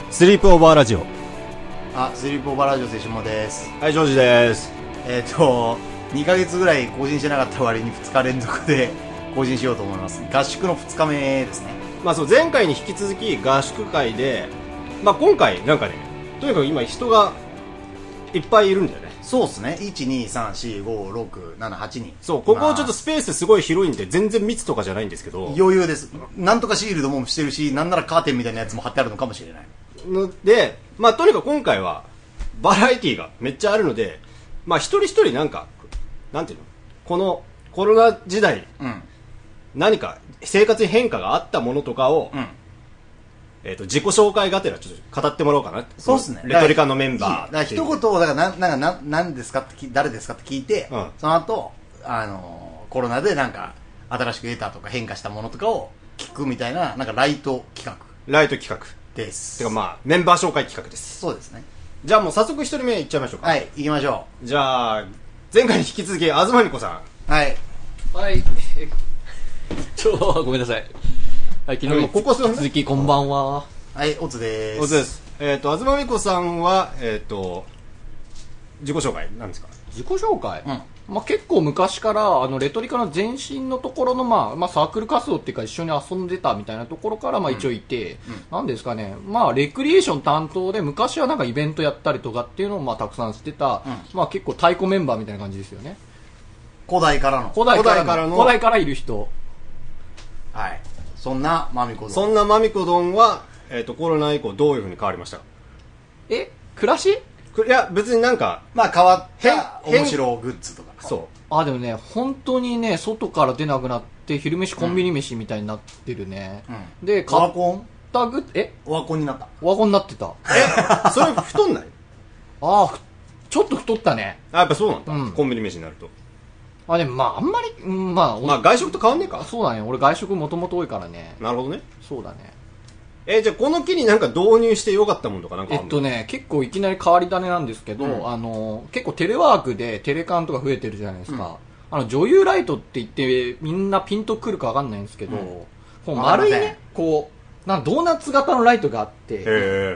スリープオーバーラジオ。 スリープオーバーラジオ瀬下です。 はい、ジョージです。 2ヶ月ぐらい更新してなかった割に2日連続で更新しようと思います。合宿の2日目ですね。 そう、前回に引き続き合宿会で、今回なんかね、とにかく今人がいっぱいいるんだよね。 そうですね。1,2,3,4,5,6,7,8 人。 そう、ここちょっとスペースすごい広いんで、全然密とかじゃないんですけど。 余裕です。なんとかシールドもしてるし、なんならカーテンみたいなやつも貼ってあるのかもしれない。 ので、とにかく今回は、バラエティがめっちゃあるので、一人一人なんていうの、このコロナ時代、何か生活に変化があったものとかを、自己紹介がてらちょっと語ってもらおうかな。 そうですね。 レトリカのメンバー。 だから一言を、だから何ですかって誰ですかって聞いて、その後、コロナでなんか、新しく得たとか変化したものとかを聞くみたいな、なんかライト企画。です。 てかメンバー紹介企画です。 そうですね。 じゃあもう早速一人目いっちゃいましょうか。 はい、行きましょう。じゃあ、前回に引き続き、東美子さん。はい。 はい。ごめんなさい。はい、昨日にここ数続きこんばんは。 はい、オツです。 オツです。東美子さんは、自己紹介なんですか？ 自己紹介？結構昔からレトリカの前身のところのサークル活動っていうか一緒に遊んでたみたいなところから一応いて、なんですかね、レクリエーション担当で昔はなんかイベントやったりとかっていうのをたくさんしてた、結構太鼓メンバーみたいな感じですよね。 古代からいる人。 はい。そんなマミコ丼。 そんなマミコ丼は、コロナ以降どういう風に変わりましたか？ 暮らし？ いや、別になんか、 変わった面白グッズとか。 そう。 でもね、本当にね、外から出なくなって、昼飯コンビニ飯みたいになってるね。で、 オワコン？ オワコンになった。 オワコンになってた。 それ太んない？ ちょっと太ったね。 やっぱそうなんだ。コンビニ飯になると。 でもあんまり、 外食と変わんねえか？ そうだね。俺外食もともと多いからね。 なるほどね。 そうだね。 じゃあこの機になんか導入してよかったもんとかなんかあるの？ 結構いきなり変わり種なんですけど、結構テレワークでテレカンとか増えてるじゃないですか。女優ライトって言ってみんなピンとくるかわかんないんですけど、こう丸いね、こう、ドーナツ型のライトがあって、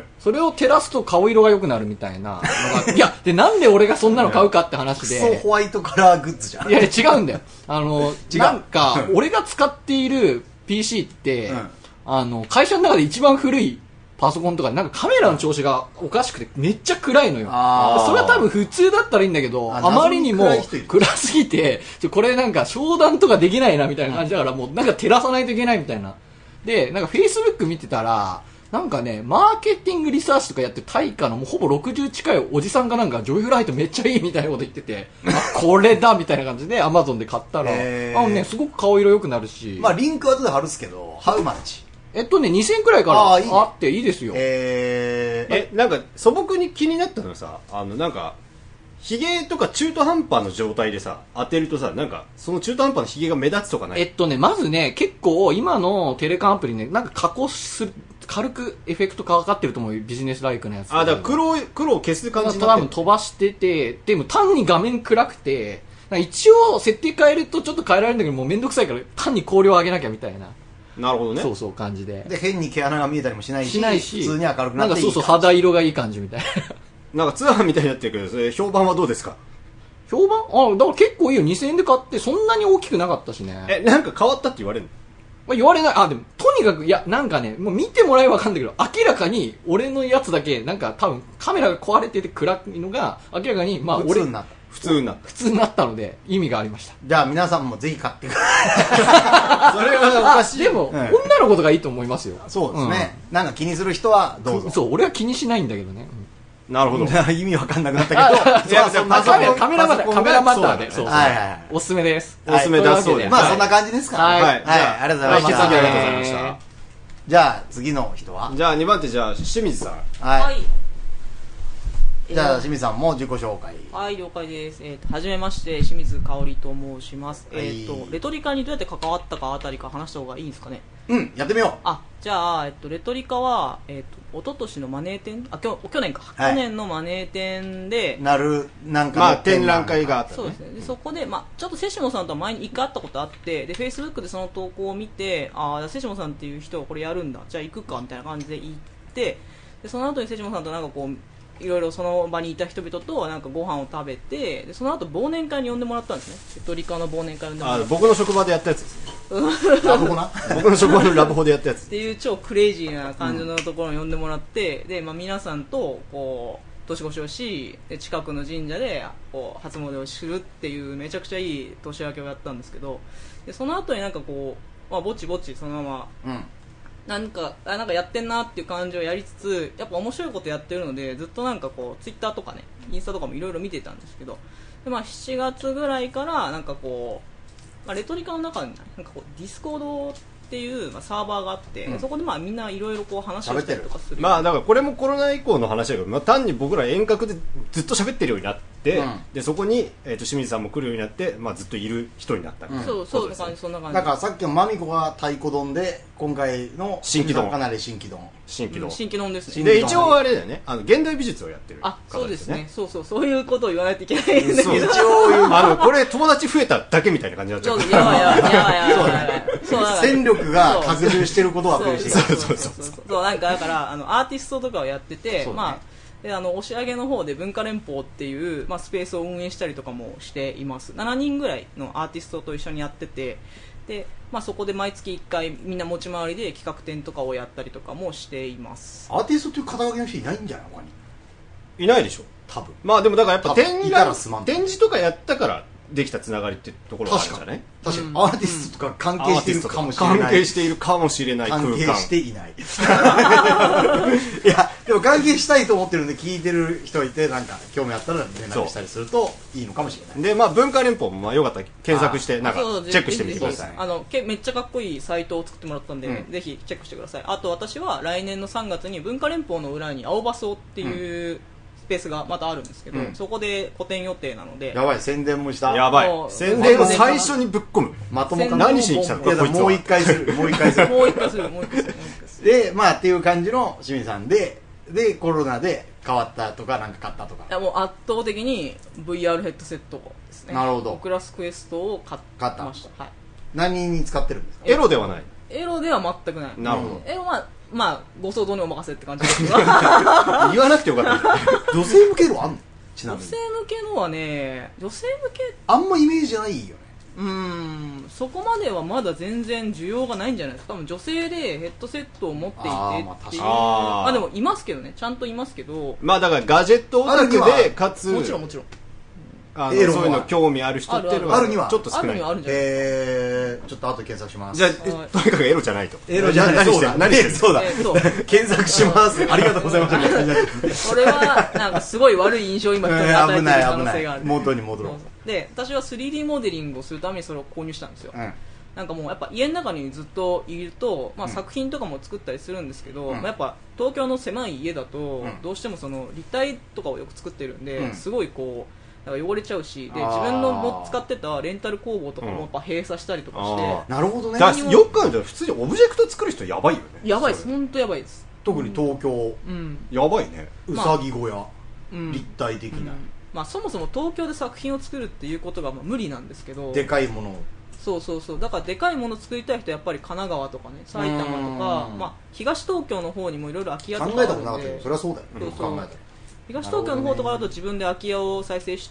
それを照らすと顔色が良くなるみたいなのが、いや、で、なんで俺がそんなの買うかって話で。 クソホワイトカラーグッズじゃん。 いや、違うんだよ。なんか、俺が使っている PC って、会社の中で一番古いパソコンとかでなんかカメラの調子がおかしくてめっちゃ暗いのよ。それは多分普通だったらいいんだけど、あまりにも暗すぎて、これなんか商談とかできないなみたいな感じだから、もうなんか照らさないといけないみたいな。で、なんか Facebook 見てたら、なんかね、マーケティングリサーチとかやってる対価のもうほぼ60近いおじさんがなんかジョイフライトめっちゃいいみたいなこと言ってて、これだみたいな感じで Amazon で買ったら、すごく顔色良くなるし。 リンクは後で貼るっすけど、ハウマッチ 2000円くらいからあっていいですよ。 なんか素朴に気になったのはさ、なんかヒゲとか中途半端の状態でさ当てるとさ、なんかその中途半端なヒゲが目立つとかない？ まずね、結構今のテレカンアプリね、なんか加工する、軽くエフェクトかかってると思うよ、ビジネスライクのやつ。 だから黒を消す感じになってる。 多分飛ばしてて、でも単に画面暗くて、一応設定変えるとちょっと変えられるんだけど、もうめんどくさいから単に光量上げなきゃみたいな。 なるほどね。 そう感じで。 で、変に毛穴が見えたりもしないし、普通に明るくなっていい。 なんか肌色がいい感じみたいな。なんかツアーみたいになってるけど、それ評判はどうですか？ 評判？だから結構いいよ。2000円で買ってそんなに大きくなかったしね。 なんか変わったって言われるの？ 言われない。でも、とにかく、いや、なんかね、もう見てもらえばわかんないけど、明らかに、俺のやつだけ、なんか多分、カメラが壊れてて暗いのが、明らかに、 普通になった。 普通になったので、意味がありました。 じゃあ皆さんもぜひ買ってください。それはおかしい。 でも、女の子とかいいと思いますよ。 そうですね。なんか気にする人はどうぞ。 そう、俺は気にしないんだけどね。 なるほど。 意味わかんなくなったけど。 カメラマッターで。そう。おすすめです。 おすすめだそうで。 そんな感じですか。 はい。 ありがとうございました。 引き続きありがとうございました。 じゃあ次の人は？ じゃあ2番手、じゃあ清水さん。 はい。じゃあ清水さんも自己紹介。 はい、了解です。はじめまして、清水香織と申します。レトリカにどうやって関わったかあたりから話した方がいいんですかね？ やってみよう。 じゃあ、レトリカは、一昨年のマネー展、去年か、去年のマネー展で、 なんか展覧会があったね。 そうですね。でそこで、ちょっと瀬下さんとは前に一回会ったことあって、で、Facebook でその投稿を見て、瀬下さんっていう人はこれやるんだ、じゃあ行くか、みたいな感じで行って、 でその後に瀬島さんとなんかこういろいろその場にいた人々となんかご飯を食べて、でその後忘年会に呼んでもらったんですね。レトリカの忘年会に呼んでもらって、 僕の職場でやったやつですね。 ラブホな僕の職場のラブホでやったやつっていう超クレイジーな感じのところに呼んでもらって、で、まあ、皆さんとこう年越しをし、で近くの神社でこう初詣をするっていうめちゃくちゃいい年明けをやったんですけど、でその後になんかこう、まあ、ぼちぼちそのまま、なんかやってんなっていう感じをやりつつ、やっぱ面白いことやってるのでずっとなんかこうツイッターとかねインスタとかもいろいろ見てたんですけど、で、まあ、7月ぐらいからなんかこう、まあ、レトリカの中になんかこうディスコードっていう、まあ、サーバーがあって、そこでまあみんないろいろこう話をしたりとかする。 まあだからこれもコロナ以降の話だけど、まあ、単に僕ら遠隔でずっと喋ってるようになって、でそこに、清水さんも来るようになって、まあ、ずっといる人になったみたいな、 そうそんな感じそんな感じ。 だからさっきのマミコが太鼓丼で今回の新規丼かなり新規丼新規丼ですね。 で一応あれだよね、現代美術をやってるあ、 方そうですね。そういうことを言わないといけないんだけど、 一応これ友達増えただけみたいな感じになっちゃう。 そうやばいそう戦力が拡充してることは嬉しい。 そうなんかだからアーティストとかをやってて、まあで押上の方で文化連邦っていう、まあ、スペースを運営したりとかもしています。7人ぐらいのアーティストと一緒にやってて、で、まあ、そこで毎月1回みんな持ち回りで企画展とかをやったりとかもしています。 アーティストという肩書きの人いないんじゃない他に。 いないでしょ多分。 まあでもだからやっぱ展示とかやったからできたつながりってところがあるんじゃない？ 確かに、アーティストとか関係しているかもしれない。 関係しているかもしれない空間。 関係していない。いや、でも関係したいと思ってるんで聞いてる人いて、なんか興味あったら連絡したりするといいのかもしれない。 で、まあ文化連邦もまあよかったら検索して、なんかチェックしてみてください。 めっちゃかっこいいサイトを作ってもらったんで、ぜひチェックしてください。あと私は来年の3月に文化連邦の裏に青バスオっていう、スペースがまたあるんですけど、そこで個展予定なので。 やばい、宣伝もした。 やばい、宣伝を最初にぶっ込む。 まともか何しに来たのか、こいつは。 もう一回する。で、まあっていう感じの清水さんでコロナで変わったとかなんか買ったとか。 いやもう圧倒的に VR ヘッドセットですね。 なるほど。 オクラスクエストを買ってました。はい。 何に使ってるんですか？ エロではない。 エロでは全くない。 なるほど。 エロはまあご想像にお任せって感じですけど。 言わなくてよかった。 女性向けのあんの？ちなみに。 女性向けのはね、女性向けあんまイメージじゃないよね。 そこまではまだ全然需要がないんじゃないですか。多分女性でヘッドセットを持っていてっていう。まあでもいますけどね、ちゃんといますけど。 まあだからガジェットオタクでかつもちろんそういうの興味ある人っていうのはちょっと少ない。 あるんじゃないちょっと後検索します。 じゃあとにかくエロじゃないと。 エロじゃない。何してる？そうだ。検索します。ありがとうございます。 これはなんかすごい悪い印象を今人に与えてる可能性がある。 元に戻ろう。 で、私は 3D モデリングをするためにそれを購入したんですよ。なんかもうやっぱ家の中にずっといると、まあ、作品とかも作ったりするんですけど、やっぱ東京の狭い家だと、どうしてもその立体とかをよく作ってるんで、すごいこうなんか汚れちゃうし、で自分のも使ってたレンタル工房とかもやっぱ閉鎖したりとかして、 なるほどね。 よく考えたら普通にオブジェクト作る人やばいよね。 やばいです、本当やばいです。 特に東京、 やばいね。 うさぎ小屋、立体的な。 まあそもそも東京で作品を作るっていうことがまあ無理なんですけど、 でかいものを。 そうだからでかいものを作りたい人はやっぱり神奈川とかね、埼玉とか、まあ東東京の方にもいろいろ空き家とかあるんで。 考えたことなかったけど、それはそうだよ。考えたら。 東東京の方とかだと自分で空き家を再生して、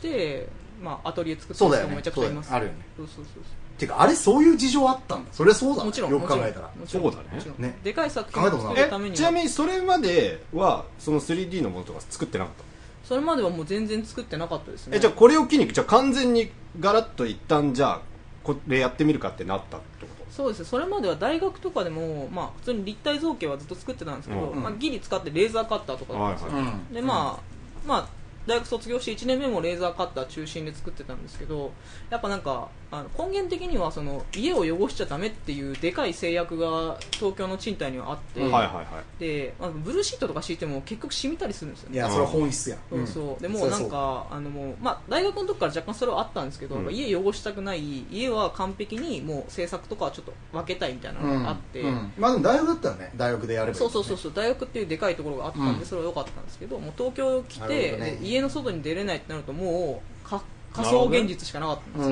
まあアトリエ作ってる人もめちゃくちゃいます。 あるよね。 そう。 てかあれそういう事情あったんだ。それそうだ。 もちろんよく考えたら。 そうだね。 でかい作品を作るためには。 ちなみにそれまではその 3D のものとか作ってなかった？ それまではもう全然作ってなかったですね。 じゃあこれを機にじゃあ完全にガラッと一旦じゃあこれやってみるかってなったってこと？ そうです。それまでは大学とかでも、まあ、普通に立体造形はずっと作ってたんですけど、まあ、ギリ使ってレーザーカッターとかだったんですよ。でまあ大学卒業して1年目もレーザーカッター中心で作ってたんですけど、やっぱなんか根源的にはその家を汚しちゃダメっていうでかい制約が東京の賃貸にはあって、でブルーシートとか敷いても結局染みたりするんですよね。 いやそれは本質や。 そうでもうなんかもうまあ大学の時から若干それはあったんですけど、家汚したくない、家は完璧にもう制作とかはちょっと分けたいみたいなのがあって、 まあでも大学だったらね、大学でやればいい。 そう大学っていうでかいところがあったんで、それは良かったんですけど、もう東京来て、家の外に出れないってなるともう仮想現実しかなかったんですよ。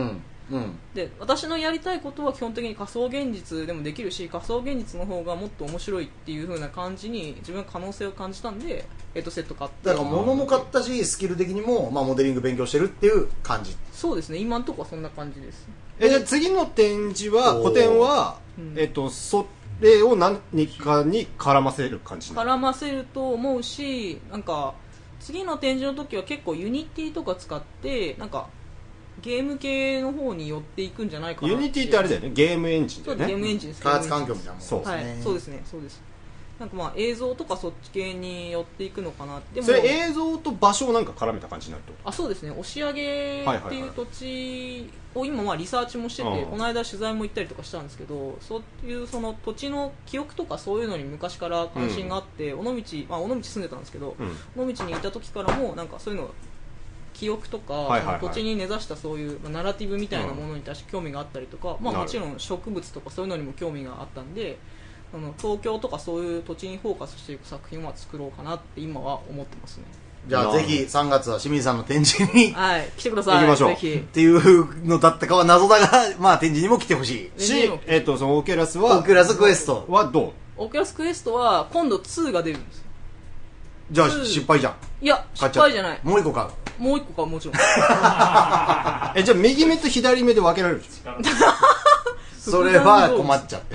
で私のやりたいことは基本的に仮想現実でもできるし、仮想現実の方がもっと面白いっていう風な感じに自分は可能性を感じたんで、セット買って、 だから物も買ったしスキル的にも、モデリング勉強してるっていう感じ。 そうですね、今のところはそんな感じです。 じゃあ次の展示は個展は、それを何かに絡ませる感じ。 絡ませると思うし、なんか次の展示の時は結構ユニティとか使ってなんかゲーム系の方に寄っていくんじゃないかな。 ユニティってあれだよね、ゲームエンジンだよね。 ゲームエンジンです。 開発環境みたいなもん。 そうですね、 はい、そうですね、そうです。なんか映像とかそっち系に寄っていくのかな。でもそれ映像と場所をなんか絡めた感じになると。 そうですね、押上っていう土地を今リサーチもしてて、この間取材も行ったりとかしたんですけど、そういうその土地の記憶とかそういうのに昔から関心があって、尾道住んでたんですけど、尾道にいた時からもなんかそういうの記憶とか、その土地に根ざしたそういうナラティブみたいなものに対して興味があったりとか、もちろん植物とかそういうのにも興味があったんで、東京とかそういう土地にフォーカスしていく作品は作ろうかなって今は思ってますね。 じゃあぜひ3月は清水さんの展示に来てください。 行きましょう。 ぜひっていうのだったかは謎だが、展示にも来てほしいし、そのオキュラスはオキュラスクエストはどう？ オキュラスクエストは今度2が出るんです。 じゃあ失敗じゃん。 いや失敗じゃない。 もう一個買う。 もう一個かもちろん。 じゃあ右目と左目で分けられる。 それは困っちゃって。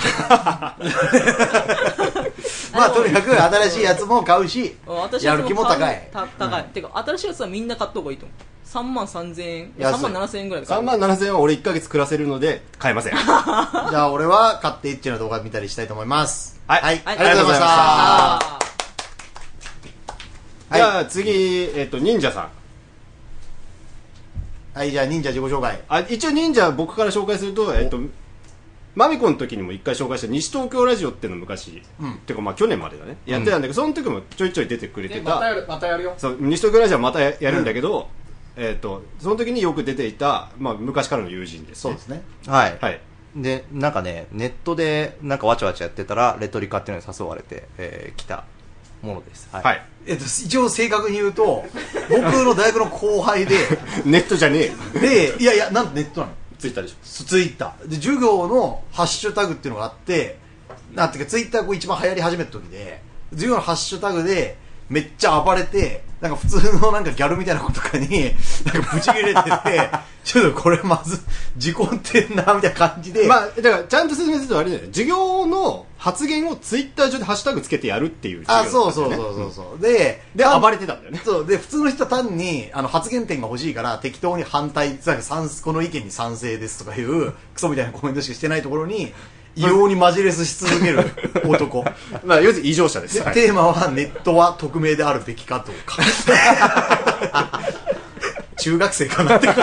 とにかく新しいやつも買うし、やる気も高い。 高い。てか新しいやつはみんな買った方がいいと思う。33000円、3万7000円ぐらいで買う。 3万7000円は俺1ヶ月暮らせるので買えません。じゃあ俺は買ってエッチな動画見たりしたいと思います。 はい、 ありがとうございました。 じゃあ次、忍者さん。 はい、じゃあ忍者自己紹介。 一応忍者僕から紹介すると、マミコの時にも一回紹介した西東京ラジオっていうの昔、っていうか去年までだね、やってたんだけど、その時もちょいちょい出てくれてた。 またやるよ。 そう、西東京ラジオはまたやるんだけど、その時によく出ていた、昔からの友人ですね。 そうですね。 はい。はい。で、なんかね、ネットでなんかわちゃわちゃやってたら、レトリカっていうのに誘われて、来たものです。 はい。 一応正確に言うと、僕の大学の後輩で、 ネットじゃねえ。で、いや、なんとネットなの？ ツイッターでしょ。 ツイッターで授業のハッシュタグっていうのがあって、なんていうかツイッター一番流行り始めた時で、授業のハッシュタグでめっちゃ暴れて、なんか普通のなんかギャルみたいな子とかになんかブチ切れててちょっとこれまず事故ってんなみたいな感じで、 だからちゃんと説明するとあれだよね、授業の発言をツイッター上でハッシュタグつけてやるっていう授業、 そうで暴れてたんだよね。 そうで、普通の人は単に発言点が欲しいから適当に反対、この意見に賛成ですとかいうクソみたいなコメントしかしてないところに異様にマジレスし続ける男要するに異常者です。 テーマはネットは匿名であるべきかどうか中学生かなって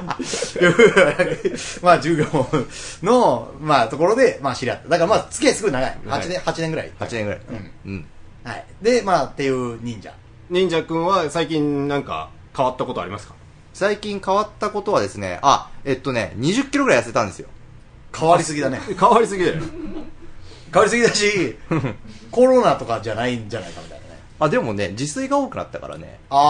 授業のところで知り合った。だから付き合いすごい長い。8年ぐらい。 8年ぐらい。 はい。でっていう忍者くんは最近なんか変わったことありますか？ 最近変わったことはですね、20キロぐらい痩せたんですよ。 変わりすぎだね。 変わりすぎだよ。 変わりすぎだしコロナとかじゃないんじゃないかみたいなね。 でもね、自炊が多くなったからね。 なる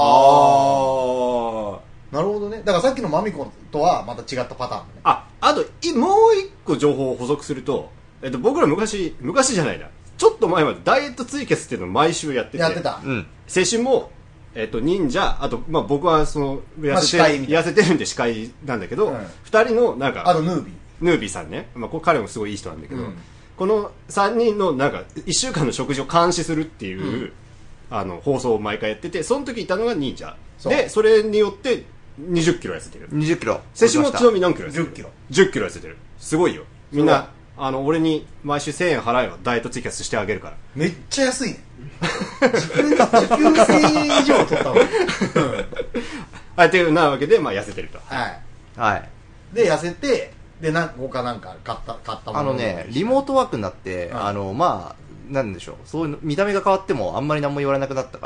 ほどね。だからさっきのマミコとはまた違ったパターンね。 あともう一個情報を補足すると、僕ら昔じゃないな、ちょっと前までダイエットツイキャスっていうのを毎週やってて、摂取も忍者、あと僕はその痩せてるんで司会なんだけど、2人のなんかあとヌービーさんね、彼もすごいいい人なんだけど、この3人のなんか1週間の食事を監視するっていう、放送を毎回やってて、その時いたのが忍者で、それによって20キロ痩せてる。 20キロ。 摂取もちなみに何キロ痩せてる？ 10 キロ痩せてる。すごいよ。みんな俺に毎週1000円払えばダイエットツイキャスしてあげるから。 めっちゃ安いね。時給1000円以上取ったわ。っていうなわけで痩せてると。 はい。で痩せて、で他なんか買ったものリモートワークになって、なんでしょう、そういう見た目が変わってもあんまり何も言われなくなったから、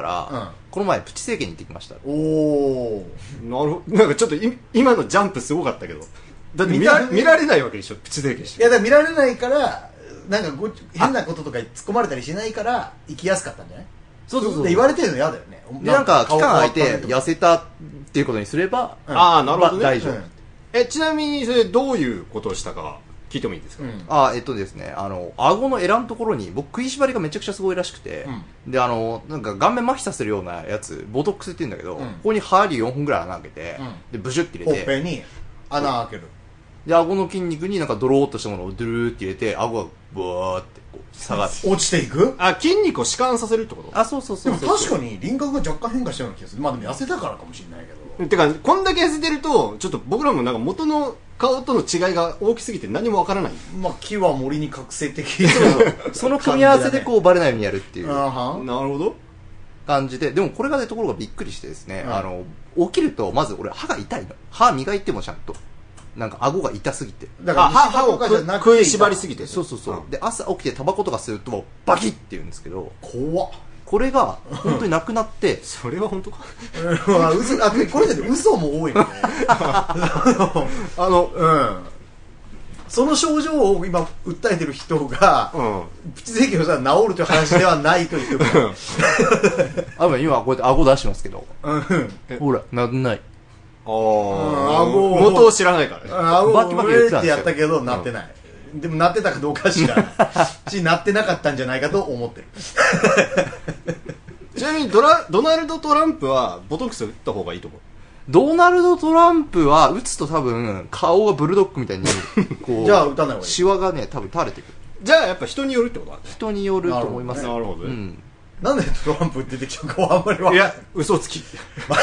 この前プチ整形に行ってきました。 おお、なるほど。なんかちょっと今のジャンプすごかったけど、だって見られないわけでしょ、プチ整形して。 いや、だから見られないからなんか変なこととか突っ込まれたりしないから行きやすかったんじゃない？そうで言われてるの嫌だよね。 でなんか期間空いて痩せたっていうことにすれば、 なるほどね、 大丈夫。 ちなみにそれどういうことをしたか聞いてもいいですか？ ですね、顎のエラのところに、僕食いしばりがめちゃくちゃすごいらしくて、で、なんか顔面麻痺させるようなやつ、ボトックスって言うんだけど、ここに針4本ぐらい穴開けて、で、ブシュって入れて、 ほっぺに穴開ける。 で、顎の筋肉になんかドローっとしたものをドゥルーって入れて、顎がブワーってこう下がる。 落ちていく？ 筋肉を弛緩させるってこと？ そうそうそう。 でも確かに輪郭が若干変化したような気がする。まあでも痩せたからかもしれないけど。 てか、こんだけ痩せてると、ちょっと僕らもなんか元の顔との違いが大きすぎて何もわからない。 まあ木は森に覚醒的その組み合わせでこうバレないようにやるっていうなるほど感じで、でもこれがね、ところがびっくりしてですね、起きると、まず俺歯が痛いの。歯磨いてもちゃんと。なんか顎が痛すぎて。 だから歯を食い縛りすぎて。 そうそうそう。で、朝起きてタバコとかすると、バキッって言うんですけど、 怖っ。 これが本当になくなってそれは本当かこれで嘘も多いよねその症状を今訴えてる人が、プチ整形をしたら治るという話ではないと言ってる今こうやって顎出してますけど、ほらなんない。 顎元を知らないからね。 顎をってやったけどなってない。でもなってたかどうか知らないし、なってなかったんじゃないかと思ってるちなみにドナルド・トランプはボトックス打った方がいいと思う。 ドナルド・トランプは打つと多分顔がブルドッグみたいにこうじゃあ打たない方がいい。 シワがね多分垂れてくる。 じゃあやっぱ人によるってことだね。 人によると思います。 なるほどね。 なんでトランプ出てきたかあんまりいや嘘つき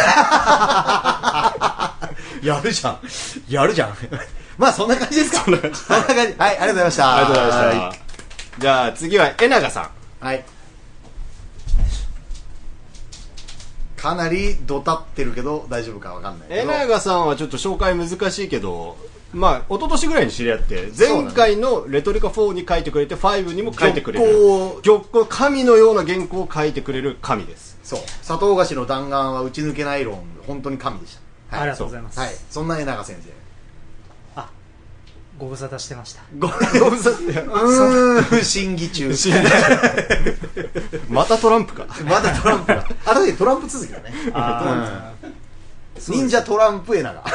やるじゃんまあそんな感じですか。そんな感じ。はい、ありがとうございました。 ありがとうございました。じゃあ次はえながさん。 はい。かなりドタってるけど大丈夫かわかんないけど。 えながさんはちょっと紹介難しいけど、まあ一昨年ぐらいに知り合って前回のレトリカ4に書いてくれて5にも書いてくれる玉稿、神のような原稿を書いてくれる神です。 そう。砂糖菓子の弾丸は打ち抜けない論、本当に神でした。 はい、ありがとうございます。 はい。そんなえなが先生。 ご無沙汰してました。 ご無沙汰。審議中。 またトランプか。 またトランプか。あれトランプ続きだね。忍者トランプえなが。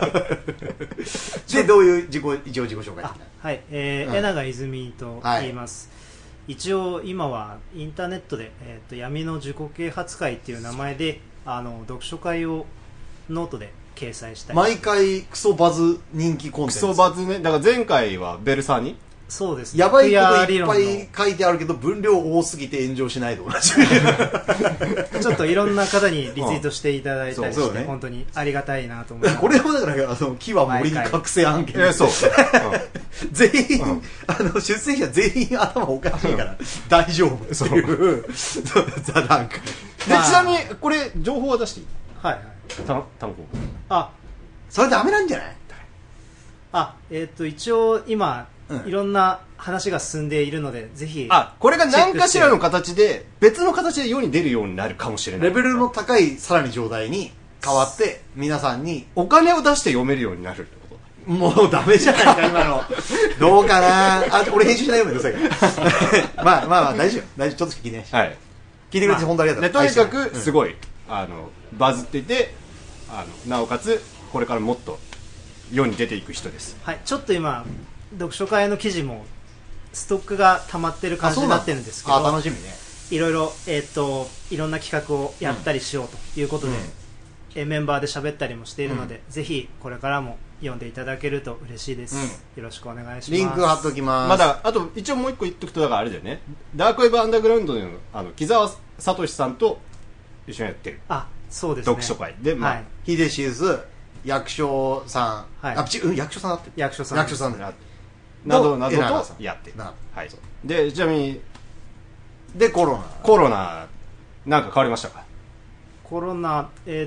で、どういう一応自己紹介。 はい、えなが泉と言います。一応今はインターネットで、闇の自己啓発会っていう名前で読書会をノートで掲載したり、 毎回クソバズ人気コンテンツ。 クソバズね。だから前回はベルサーにそうですね。 やばいこといっぱい書いてあるけど分量多すぎて炎上しないと同じちょっといろんな方にリツイートしていただいたりして、本当にありがたいなと思います。 これもだから木は森に覚醒案件そう全員出席者全員頭おかしいから大丈夫っていう座談会で、 ちなみにこれ情報は出していい？ はいはい。 単語それダメなんじゃない？ 一応今いろんな話が進んでいるので、ぜひこれが何かしらの形で別の形で世に出るようになるかもしれない。 レベルの高いさらに状態に変わって皆さんにお金を出して読めるようになるってこと？ もうダメじゃないか今のどうかな俺編集しないようにくださいまあ大丈夫ちょっとしか聞いてないし、はい、聞いてくれて本当ありがとう。 とにかくすごいバズっていてなおかつこれからもっと世に出ていく人です。 はい、ちょっと今読書会の記事もストックが溜まってる感じになってるんですけど、 楽しみね。 いろいろいろんな企画をやったりしようということで、メンバーで喋ったりもしているので、ぜひこれからも読んでいただけると嬉しいです、よろしくお願いします。 リンク貼っときます。 まだあと一応もう一個言っとくと、だからあれだよね、ダークウェブアンダーグラウンドの木澤聡さんと一緒にやってるそうですね、 読書会で、 ヒデシウス役所さん、役所さんだって役所さんなどなどとやってる。はい。で、ちなみにでコロナなんか変わりましたか？ コロナ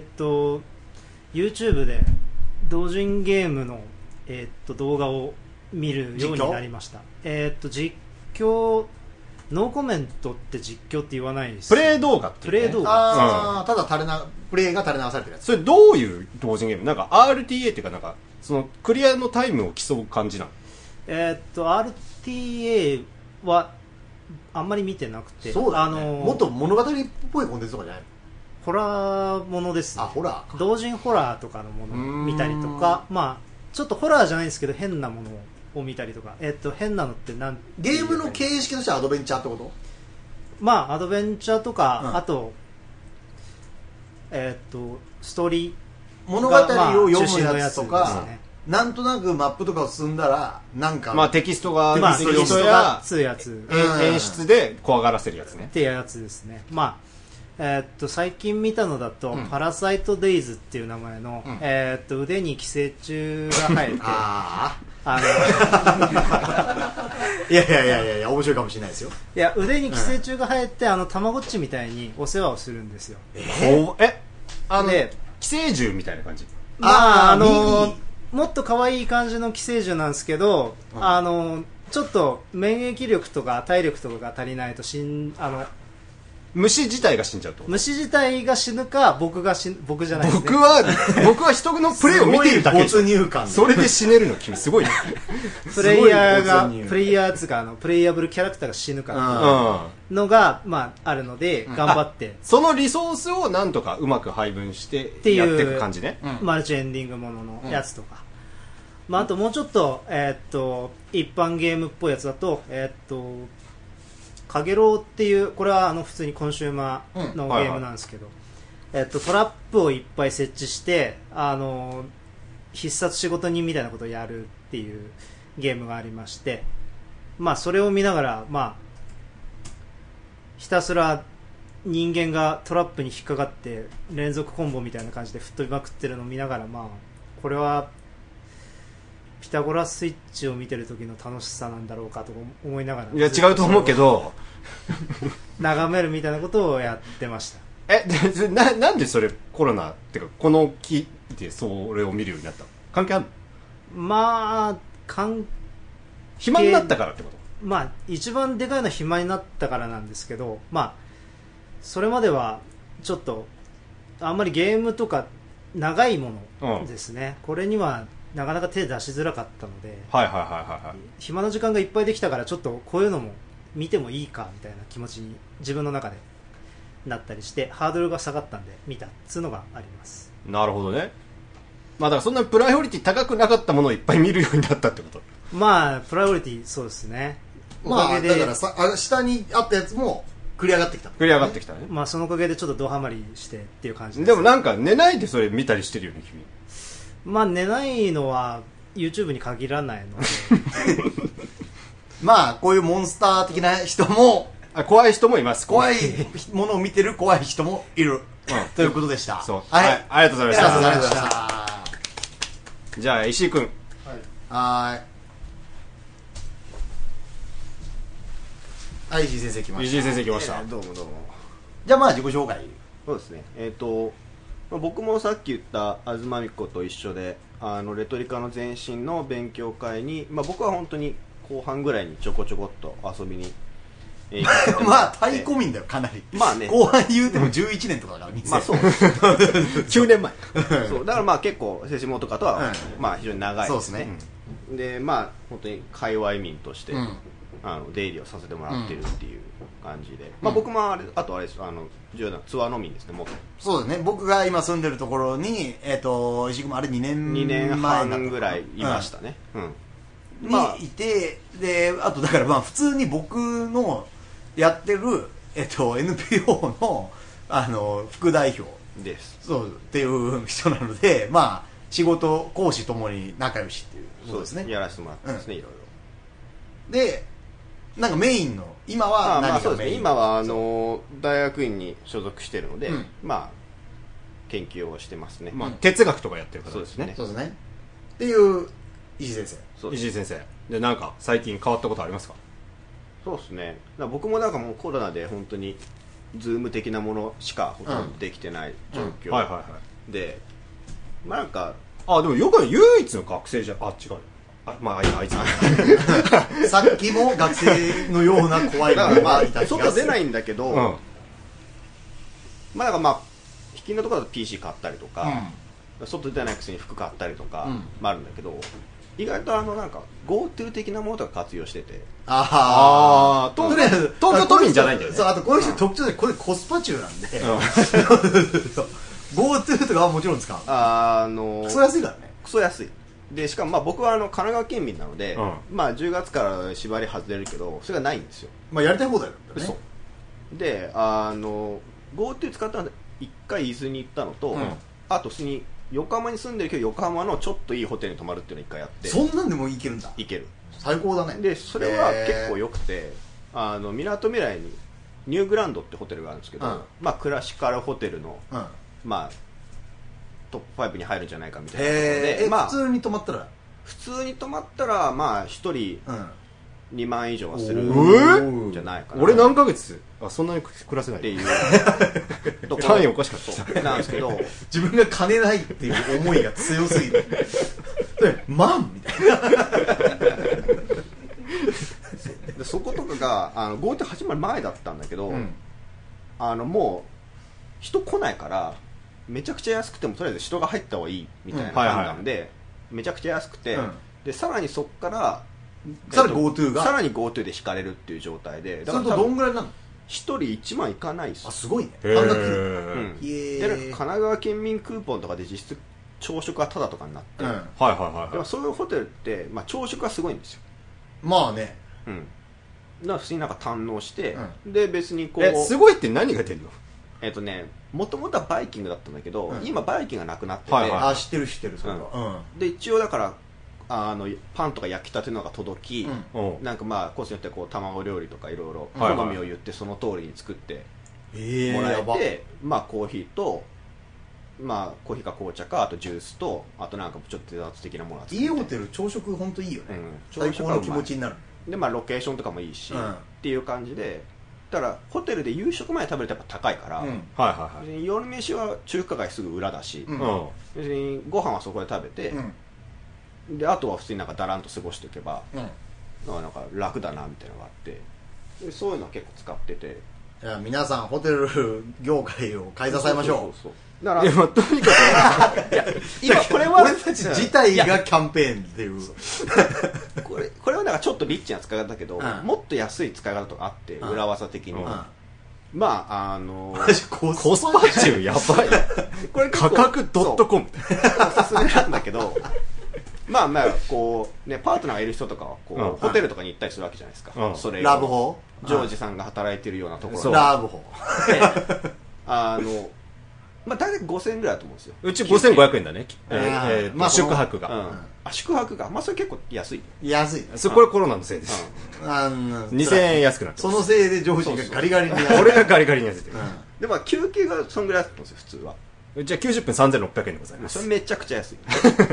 YouTube で同人ゲームの動画を見るようになりました。実況ノーコメントって実況って言わないです。 プレイ動画っていう、ね、 プレイ動画。 ただプレイが垂れ流されてるやつ。 それどういう同人ゲーム？なんか RTA っていうか、なんかそのクリアのタイムを競う感じなの ？RTA はあんまり見てなくて、 そうだね、もっと物語っぽいコンテンツとかじゃないの？ ホラーものですね。 ホラーか。 同人ホラーとかのものを見たりとか、 ちょっとホラーじゃないんですけど変なものを見たりとか、変なのってゲームの形式としてはアドベンチャーってこと？ まあアドベンチャーとか、あとストーリー物語を読むやつとか、なんとなくマップとかを進んだらなんかまあテキストがテキストがつやつ、 演出で怖がらせるやつねっていうやつですね。まあ最近見たのだと、パラサイトデイズっていう名前の、腕に寄生虫が生えていや面白いかもしれないですよ。 いや腕に寄生虫が生えてたまごっちみたいにお世話をするんですよ。 で寄生獣みたいな感じ。 まあもっと可愛い感じの寄生獣なんですけど、ちょっと免疫力とか体力とかが足りないと虫自体が死んじゃうと。 虫自体が死ぬか僕じゃないですね。 僕は人のプレイを見ているだけ。 没入感。 それで死ねるの君すごいね。 プレイヤーつかプレイヤブルキャラクターが死ぬかっていうのがまああるので頑張ってそのリソースをなんとかうまく配分してやっていく感じね。 マルチエンディングもののやつとか。まああともうちょっと一般ゲームっぽいやつだとかげろうっていうこれは普通にコンシューマーのゲームなんですけど、トラップをいっぱい設置して必殺仕事人みたいなことをやるっていうゲームがありまして、まあそれを見ながらまあひたすら人間がトラップに引っかかって連続コンボみたいな感じで吹っ飛びまくってるのを見ながら、まあこれはピタゴラスイッチを見てる時の楽しさなんだろうかと思いながら、 いや違うと思うけど眺めるみたいなことをやってました。 なんでそれコロナってかこの木でそれを見るようになったの？関係あるの？ まあ暇になったからってこと？ まあ一番でかいのは暇になったからなんですけど、まあそれまではちょっとあんまりゲームとか長いものですね、これにはなかなか手出しづらかったので、暇な時間がいっぱいできたからちょっとこういうのも見てもいいかみたいな気持ちに自分の中でなったりしてハードルが下がったんで見たっつうのがあります。 なるほどね。まあだからそんなプライオリティ高くなかったものをいっぱい見るようになったってこと？ まあプライオリティそうですね。 まあだから下にあったやつも繰り上がってきたね。 まあそのおかげでちょっとドハマりしてっていう感じです。 でもなんか寝ないでそれ見たりしてるよね君。 まあ寝ないのは YouTube に限らないのでまあこういうモンスター的な人も怖い人もいます。 怖いものを見てる怖い人もいる、ということでした。 そう、はい、ありがとうございました。じゃあ石井君。 はい、石井先生来ました。 石井先生来ました。 どうもどうも。 じゃあまあ自己紹介。 そうですね。僕もさっき言った東美子と一緒でレトリカの前身の勉強会に、まあ、僕は本当に後半ぐらいにちょこちょこっと遊びにまあ太鼓民だよかなり。まあね、後半言うても11年とかだから、 まあそう 9年前そうだからまあ結構瀬下とかとは、まあ非常に長いそうですね、 でまあ本当に界隈民として、出入りをさせてもらってるっていう感じで、まあ僕もあとあれです重要なツアーのみですね。もうそうですね。僕が今住んでるところに石井君もあれ2年半ぐらいいましたね、 にいて、であとだからまあ普通に僕のやってるNPO の副代表ですそうっていう人なので、まあ仕事講師ともに仲良しっていうそうですね。やらせてもらってますね、いろいろでなんかメインの今は何がメイン？ 今は大学院に所属しているので、まあ研究をしてますね。 まあ哲学とかやってるからですね。 そうですね。っていう石井先生。 石井先生でなんか最近変わったことありますか？ そうですね。僕もなんかもうコロナで本当にズーム的なものしかほとんどできてない状況で、まあなんかでもよく唯一の学生じゃ違う。まああいつさっきも学生のような怖いのがいた気がする。 外出ないんだけど、まあなんかまあ引きのところだと PC 買ったりとか、外出ないくせに服買ったりとかもあるんだけど、意外となんか GoTo 的なものとか活用してて、 東京都民じゃないんだよね。 そう、あとこういう人特徴でこれコスパ中なんで、GoTo とかはもちろん使う。 クソ安いからね。 クソ安い。 でしかもまあ僕は神奈川県民なので、まあ10月から縛り外れるけどそれがないんですよ。 まあやりたい放題だったね。 そうでGoTo 使ったので1回伊豆に行ったのと、あと普通に横浜に住んでるけど横浜のちょっといいホテルに泊まるっていうのを1回やって。 そんなんでも行けるんだ。 行ける。 最高だね。 でそれは結構良くてみなとみらいにニューグランドってホテルがあるんですけど、まあクラシカルホテルの、まあトップ5に入るんじゃないかみたいなところで、まあ、 普通に泊まったらまあ1人2万以上はするんじゃないかな。 俺何ヶ月そんなに暮らせないっていう単位おかしかったなんですけど自分が金ないっていう思いが強すぎて万みたいなでそことかがGoTo 始まる前だったんだけど、もう人来ないからめちゃくちゃ安くてもとりあえず人が入った方がいいみたいな判断で、めちゃくちゃ安くて、でさらにそこからさらに GoTo で引かれるっていう状態で、 だからそれとどんぐらいなの？ 1人1万いかないです。 あ、すごいね。半額。 で神奈川県民クーポンとかで実質朝食はタダとかになって、でもそういうホテルって、まあ、朝食はすごいんですよ。 まあね。 だから普通になんか堪能して、で別にこうすごいって何が出るの？ もともとはバイキングだったんだけど、今バイキングがなくなってて、 知ってるそれは、 で一応だからパンとか焼きたてのが届き、なんかまあコースによってこう卵料理とかいろいろ好みを言ってその通りに作ってもらえて、まあコーヒーとまあコーヒーか紅茶かあとジュースとあとなんかちょっとデザート的なものがいいホテル朝食本当いいよね、最高の気持ちになる。 でまあロケーションとかもいいし、っていう感じで、だからホテルで夕食まで食べるとやっぱ高いから、夜飯は中華街すぐ裏だし、別にご飯はそこで食べて、であとは普通になんかだらんと過ごしておけば、なんか楽だなみたいなのがあって、でそういうのは結構使ってて、 いや皆さんホテル業界を買い支えましょう。 だからとにかく今これは俺たち自体がキャンペーンっていうこれはなんかちょっとリッチな使い方だけど、もっと安い使い方とかあって、裏技的に、まあコスパ中やばいこれ価格.com おすすめなんだけどまあまあこうねパートナーがいる人とかはこうホテルとかに行ったりするわけじゃないですか。それラブホジョージさんが働いてるようなところラブホまあ大体5000円ぐらいだと思うんですよ。 うち5500円だね、宿泊が、 宿泊がまあそれ結構安いこれコロナのせいです。2000円安くなってそのせいでジョージがガリガリに俺がガリガリに痩せてる。 でまあ休憩がそんぐらいだったんですよ普通は。 うちは90分3600円でございます。 それめちゃくちゃ安い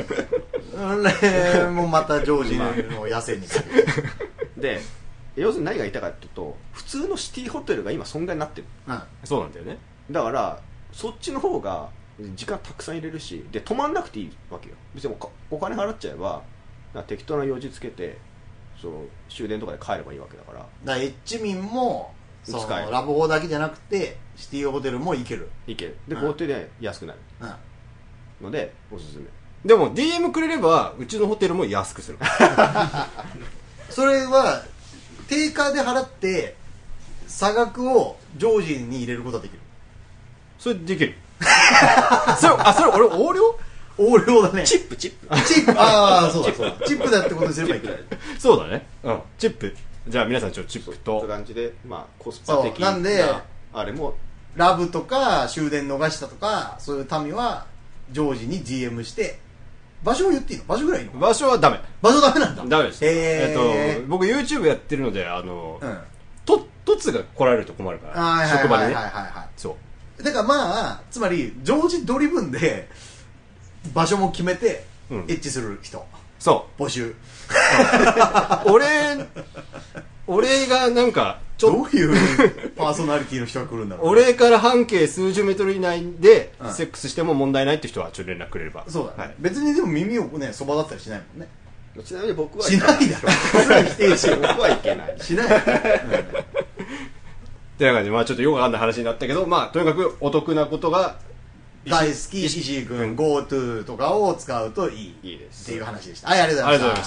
もうまたジョージの痩せにで要するに何が言いたかっていうと、普通のシティホテルが今損害になってる、 そうなんだよね。 だからそっちの方が時間たくさん入れるし、で泊まんなくていいわけよ。別にお金払っちゃえば適当な用事つけて終電とかで帰ればいいわけだから。 だからエッチ民も使える。ラブホだけじゃなくてシティホテルも行けるで GoTo で安くなるのでおすすめ。 でも DM くれればうちのホテルも安くするそれは定価で払って差額をジョージに入れることはできる。 それできるそれ俺横領だね。 チップああそうだチップだってことにすればいいからそうだね、チップ。じゃあ皆さんチップとそういう感じで、まあコスパ的ななんであれもラブとか終電逃したとかそういう民はジョージに DM して場所を言っていいの？場所ぐらいいいの？ 場所はダメ。 場所ダメなんだ。 ダメです。僕 YouTube やってるのでトツが来られると困るから職場でね。そうだからまあつまりジョージドリブンで場所も決めてエッチする人、募集俺がなんかどういうパーソナリティの人が来るんだろう、 俺から半径数十メートル以内でセックスしても問題ないって人はちょっと連絡くれれば。 そうだね、別にでも耳をねそばだったりしないもんね。 ちなみに僕はしないだろ否定しよう僕はいけないしないってな感じで、まあちょっとよくわかんない話になったけど、まあとにかくお得なことが大好き石井君 GoTo とかを使うといいですっていう話でした。はい、ありがとうございました。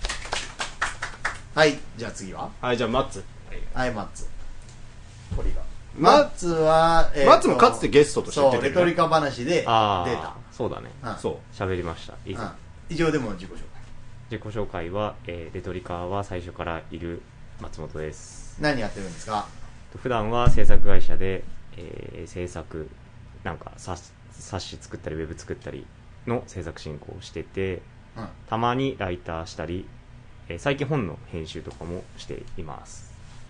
はい、じゃあ次はじゃあマッツ。 はい、マッツマッツはマッツもかつてゲストとして出てる、 レトリカ話で出た。 そうだね、そう喋りました以前。 以上でも自己紹介。 自己紹介は、レトリカは最初からいる松本です。 何やってるんですか？ 普段は制作会社で、制作なんか冊子作ったりウェブ作ったりの制作進行をしてて、たまにライターしたり、最近本の編集とかもしています。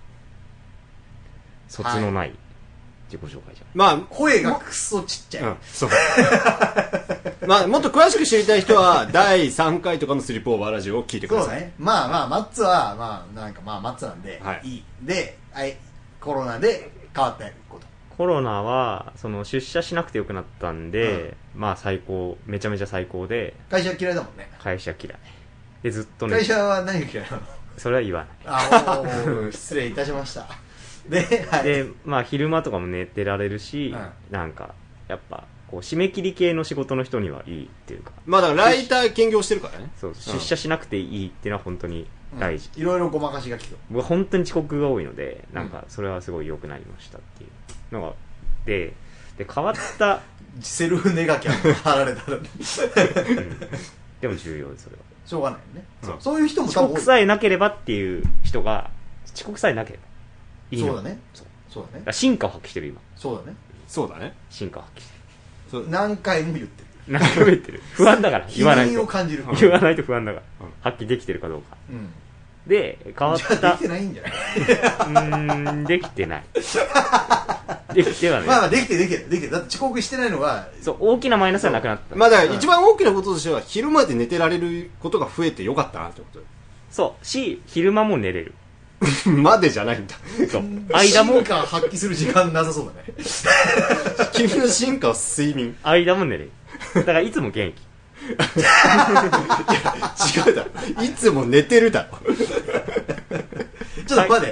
卒のない自己紹介じゃない。 まあ声がクソちっちゃい。 そう。まあもっと詳しく知りたい人は第3回とかのスリップオーバーラジオを聞いてください。 そうね。まあまあマッツはまあなんかまあマッツなんで、 はい、 いい。で、コロナで変わったこと。 コロナはその出社しなくてよくなったんで、まあ最高、めちゃめちゃ最高で。 会社嫌いだもんね。 会社嫌いでずっとね。会社は何が嫌いなの？ それは言わない。 失礼いたしました。で、 はい、でまあ昼間とかも寝てられるし、なんかやっぱこう締め切り系の仕事の人にはいいっていうか、 まあだからライター兼業してるからね。 そう、出社しなくていいっていうのは本当に大事。 いろいろごまかしが効く。 僕は本当に遅刻が多いので、なんかそれはすごい良くなりましたっていうのがで変わったセルフネガキャン貼られたら、 でも重要です。それはしょうがないよね。そういう人も遅刻さえなければっていう人が遅刻さえなければいいの。 そうだね。そうだね。 進化を発揮してる今。 そうだね。 そうだね。 進化を発揮してる。 何回も言ってる。 何回も言ってる。不安だから言わないと。 不安を感じる。 言わないと不安だから、発揮できてるかどうか。で変わった。 じゃあできてないんじゃない？ できてない。できてはね。 まあできてる。だって遅刻してないのが、 そう大きなマイナスはなくなった。 まあだから一番大きなこととしては昼まで寝てられることが増えてよかったなってこと。 そうし昼間も寝れる。 までじゃないんだ。 そう。間も進化発揮する時間なさそうだね。 君の進化は睡眠。 間も寝れる。だからいつも元気。 いや違うだろ。いつも寝てるだろ。 ちょっと待って、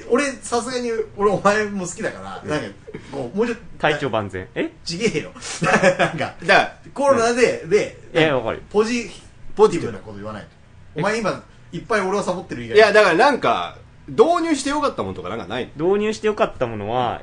俺さすがに俺お前も好きだから、なんかもうちょっと体調万全。 ちげえよ。なんかコロナでわかる。 ポジティブなこと言わないと。お前今いっぱい俺はサボってる以外。 いやだからなんか導入してよかったものとかなんかない？ 導入してよかったものは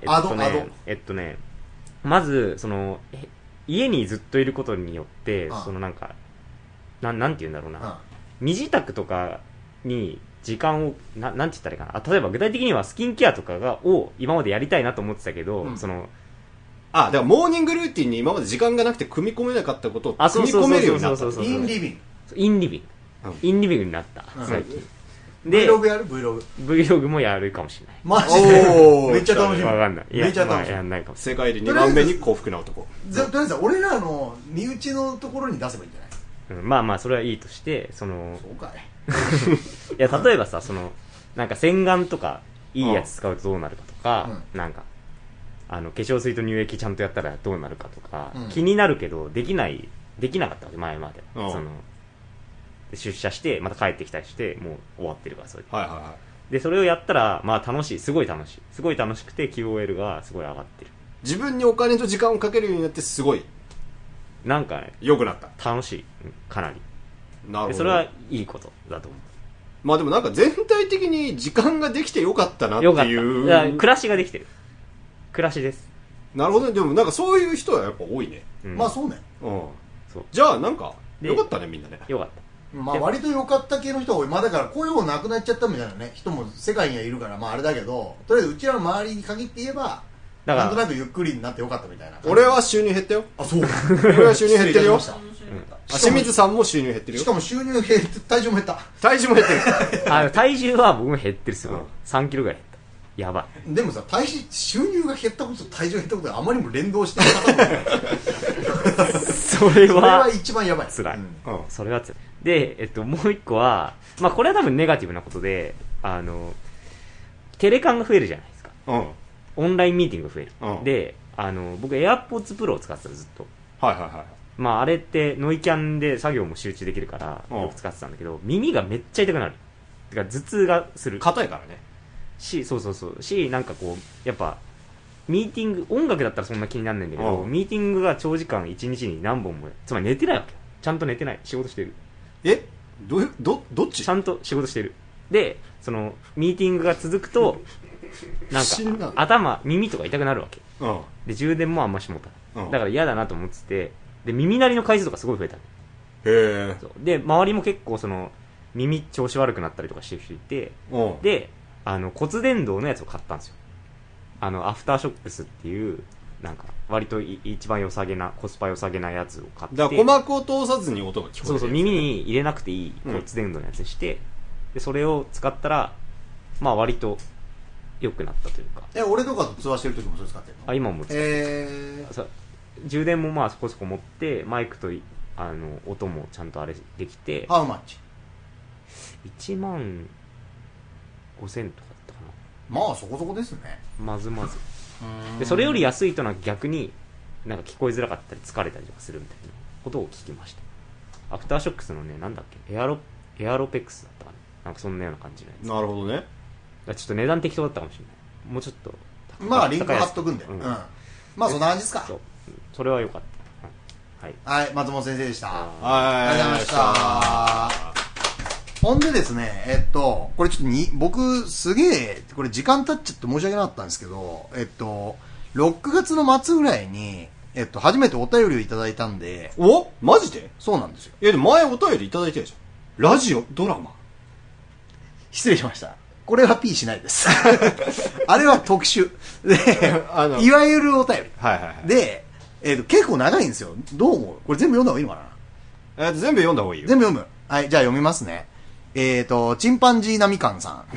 まずその家にずっといることによってそのなんかなんて言うんだろうな、身支度とかに時間をなんて言ったらいいかな。例えば具体的にはスキンケアとかを今までやりたいなと思ってたけど、そのだからモーニングルーティンに今まで時間がなくて組み込めなかったことを組み込めるようになった。 インリビングインリビングになった最近で Vlog やる Vlog もやるかもしれない。 マジでめっちゃ楽しみ。 わかんない。 めっちゃ楽しみ。 やんないかも。 世界で2番目に幸福な男。 とりあえず俺らの身内のところに出せばいいんじゃない？ まあまあそれはいいとしてそうかい。いや例えばさなんか洗顔とかいいやつ使うとどうなるかとか、なんか化粧水と乳液ちゃんとやったらどうなるかとか、気になるけどできなかったわけ前まで。出社してまた帰ってきたりしてもう終わってるからそれでそれをやったらまあすごい楽しくて QOL がすごい上がってる。 自分にお金と時間をかけるようになってすごいなんかね良くなった。 楽しい、かなり。 なるほど。 それはいいことだと思う。 まあでもなんか全体的に時間ができてよかったなっていう。 暮らしができてる。暮らしです。 なるほどね。でもなんかそういう人はやっぱ多いね。 まあそうね。 そう。じゃあなんかよかったねみんなね。 よかった。 まあ割と良かった系の人は多い。まあだから雇用なくなっちゃったみたいなね人も世界にはいるからまああれだけど、とりあえずうちらの周りに限って言えばなんとなくゆっくりになってよかったみたいな。 俺は収入減ったよ。 あ、そう。 俺は収入減ってるよ。清水さんも収入減ってるよ。 しかも収入減って体重も減った。 体重も減ってる。 体重は僕も減ってるっすよ。3キロぐらい減った。やばい。 でもさ、収入が減ったことと体重が減ったことがあまりにも連動してる方それは一番やばい。 辛い。それは辛い。で、もう一個は、まあこれは多分ネガティブなことで、テレカンが増えるじゃないですか。オンラインミーティングが増える。で、僕 AirPods Pro を使ってたずっと。まああれってノイキャンで作業も集中できるからよく使ってたんだけど、耳がめっちゃ痛くなる。てか頭痛がする。 硬いからね。 なんかこうやっぱミーティング音楽だったらそんな気にならないんだけど、ミーティングが長時間1日に何本も、つまり寝てないわけ。ちゃんと寝てない。仕事してる。 どっち？ ちゃんと仕事してる。でミーティングが続くとなんか耳とか痛くなるわけ。で充電もあんましもたない。だから嫌だなと思ってて、で耳鳴りの回数とかすごい増えた。 へそうで周りも結構その耳調子悪くなったりとかしてる人いて、で骨伝導のやつを買ったんですよ。アフターショックスっていうなんか割と一番良さげなコスパ良さげなやつを買って、 だから鼓膜を通さずに音が聞こえる。 そうそう、耳に入れなくていい骨伝導のやつにして、でそれを使ったらまあ割と良くなったというか。 俺とかと通話してる時もそれ使ってるの？ 今も使ってる。充電もまあそこそこ持って、マイクと音もちゃんとあれできて。 How much？ 1万5000とかだったかな。まあそこそこですね。 まずまず。でそれより安いとなんか逆になんか聞こえづらかったり疲れたりとかするみたいなことを聞きました。アフターショックスのね、なんだっけ、エアロペックスだったかな、なんかそんなような感じのやつ。 なるほどね。 ちょっと値段適当だったかもしれない。もうちょっとまあリンク貼っとくんで、まあそんな感じですか。 それは良かった。 はい、松本先生でした。 ありがとうございました。 ほんでですね、これちょっと僕すげえこれ時間経っちゃって申し訳なかったんですけど、6月の末ぐらいに初めてお便りをいただいたんで。 お、マジで？ そうなんですよ。 で前お便りいただいてるじゃん。ラジオドラマ。 失礼しました。これは P しないです。あれは特殊で、いわゆるお便り。で、結構長いんですよ。どう思う？これ全部読んだ方がいいのかな？全部読んだ方がいいよ。 全部読む。はい、じゃあ読みますね。チンパンジーナミカンさん。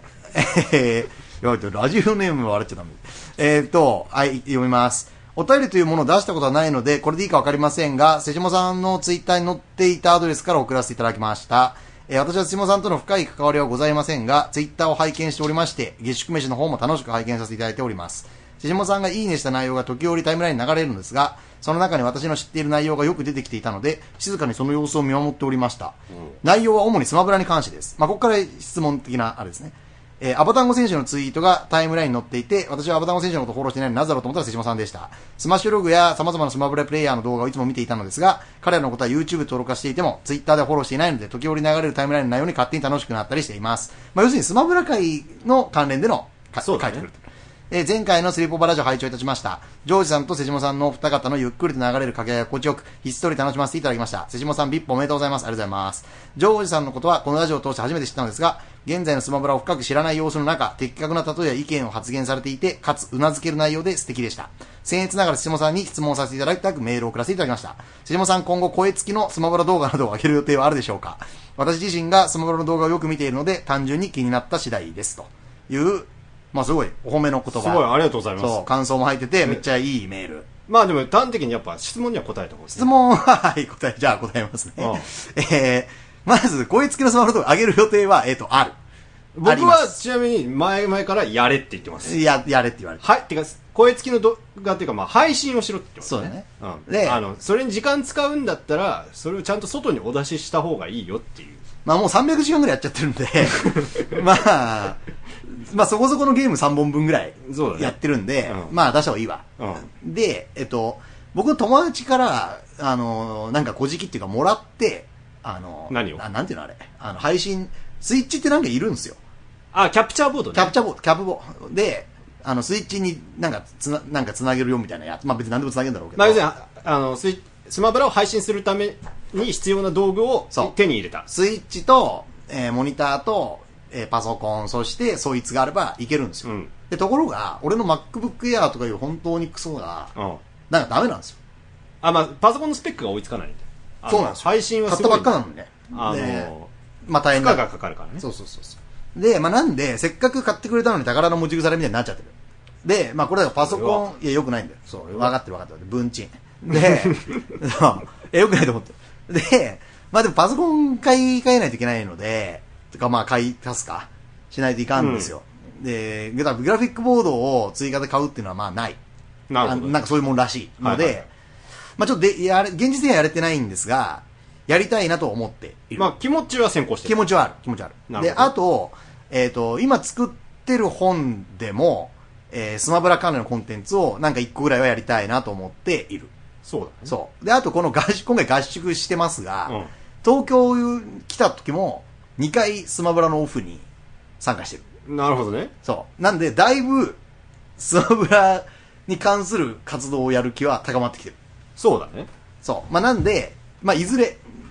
ラジオネームは笑っちゃダメ。はい、読みます。お便りというものを出したことはないので、これでいいかわかりませんが、瀬下さんのツイッターに載っていたアドレスから送らせていただきました。私は瀬下さんとの深い関わりはございませんが、ツイッターを拝見しておりまして、下宿飯の方も楽しく拝見させていただいております。瀬下さんがいいねした内容が時折タイムラインに流れるのですが、その中に私の知っている内容がよく出てきていたので、静かにその様子を見守っておりました。内容は主にスマブラに関してです。まあ、ここから質問的なあれですね。アバタンゴ選手のツイートがタイムラインに載っていて、私はアバタンゴ選手のことをフォローしていないのでなぜだろうと思ったら瀬下さんでした。スマッシュログや様々なスマブラプレイヤーの動画をいつも見ていたのですが、彼らのことは YouTube 登録化していても、Twitter ではフォローしていないので、時折流れるタイムラインの内容に勝手に楽しくなったりしています。まあ、要するにスマブラ界の関連での書いてくる。前回のスリーポーバーラジオ拝聴いたしました。ジョージさんと瀬下さんのお二方のゆっくりと流れる掛け合いが心地よく、ひっそり楽しませていただきました。瀬下さん、ビップおめでとうございます。ありがとうございます。ジョージさんのことはこのラジオを通して初めて知ったのですが、現在のスマブラを深く知らない様子の中、的確な例えや意見を発言されていて、かつ頷ける内容で素敵でした。僭越ながら瀬下さんに質問させていただきたくメールを送らせていただきました。瀬下さん、今後声付きのスマブラ動画などを上げる予定はあるでしょうか？私自身がスマブラの動画をよく見ているので、単純に気になった次第です。という、まあすごいお褒めの言葉。 すごい、ありがとうございます。 そう、感想も入ってて、めっちゃいいメール。 まあでも端的にやっぱ質問には答えた方がいいですね。 質問は、はい、じゃあ答えますね。まず、声付きのスマブラ動画上げる予定は、ある。 僕はちなみに前々からやれって言ってます。 やれって言われて。 はい、てか、声付きの動画っていうか、まあ配信をしろって言ってますね。 そうだね。で、それに時間使うんだったら、それをちゃんと外にお出しした方がいいよっていう。 まあもう300時間ぐらいやっちゃってるんで、まあそこそこのゲーム3本分ぐらいやってるんで、まあ出した方がいいわ。で、僕の友達から、なんか小じきっていうかもらって、 何をなんていうのあれ、配信、スイッチってなんかいるんですよ。 キャプチャーボードね。 キャプボで、スイッチになんかつなげるよみたいなやつ。まあ別に何でもつなげるんだろうけど。 まあスマブラを配信するために必要な道具を手に入れた。 スイッチと、モニターと、パソコン、そしてそいつがあればいけるんですよ。で、ところが、俺の MacBook Air とかいう本当にクソが、なんかダメなんですよ。 まあパソコンのスペックが追いつかないんで。 そうなんですよ。 配信はすごい。 買ったばっかなのにね。まあ大変だ。負荷がかかるからね。 そう。で、まあなんで、せっかく買ってくれたのに宝の持ち腐れみたいになっちゃってる。で、まあこれはパソコン、いや、良くないんだよ。そう、分かってる。文鎮。で、良くないと思ってる。で、まあでもパソコン買い替えないといけないので、とかまあ買い足すか、しないといかんですよ。で、グラフィックボードを追加で買うっていうのはまあない。 なるほど。 なんかそういうもんらしいので、まあちょっと現実的にはやれてないんですが、やりたいなと思っている。 まあ気持ちは先行してる。 気持ちはある。で、あと、今作ってる本でも、スマブラ関連のコンテンツをなんか1個ぐらいはやりたいなと思っている。 そうだね。 そう。で、あとこの今回合宿してますが、東京来た時も2回スマブラのオフに参加してる。 なるほどね。 そう。なんで、だいぶスマブラに関する活動をやる気は高まってきてる。 そうだね。 そう。まあなんで、まあいずれ、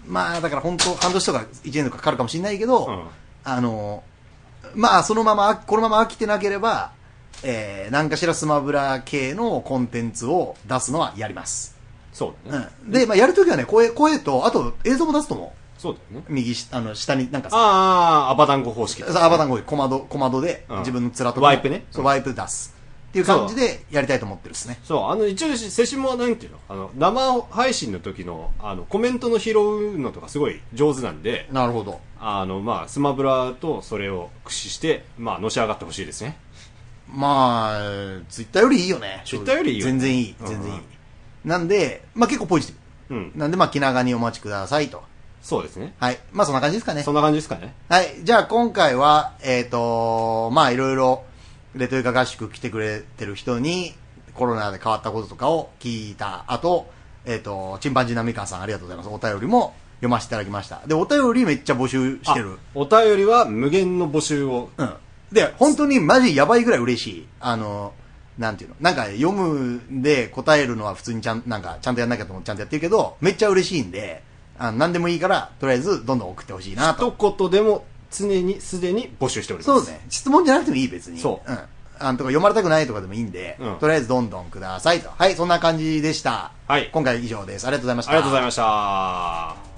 まあだから本当半年とか1年とかかかるかもしれないけど、まあこのまま飽きてなければ、何かしらスマブラ系のコンテンツを出すのはやります。 そうだね。 で、まあやるときはね、声と、あと映像も出すと思う。 そうだよね。 右下になんかアバダンゴ方式。 アバダンゴ小窓で、自分の面とか。 ワイプね。 そう、ワイプ出す。っていう感じでやりたいと思ってるですね。 そう、一応、セシもなんていうの生配信の時の、コメントの拾うのとかすごい上手なんで。 なるほど。 まあ、スマブラとそれを駆使して、まあ、のし上がってほしいですね。 まあ、ツイッターよりいいよね。 ツイッターよりいいよ。 全然いい。全然いい。なんで、まあ結構ポジティブ。なんで、まあ気長にお待ちくださいと。 そうですね。 はい。まあそんな感じですかね。 そんな感じですかね。 はい。じゃあ今回は、まあいろいろ、レトリカ合宿来てくれてる人に、コロナで変わったこととかを聞いた後、チンパンジーナミカンさんありがとうございます。お便りも読ませていただきました。で、お便りめっちゃ募集してる。 お便りは無限の募集を。 で、本当にマジやばいぐらい嬉しい。なんていうのなんか読むんで答えるのは普通にちゃんとやんなきゃと思ってちゃんとやってるけど、めっちゃ嬉しいんで、何でもいいから、とりあえずどんどん送ってほしいなと。 一言でも常にすでに募集しております。 そうね。質問じゃなくてもいい別に。 そう。 とか読まれたくないとかでもいいんで、とりあえずどんどんくださいと。はい、そんな感じでした。 はい。 今回以上です。ありがとうございました。 ありがとうございました。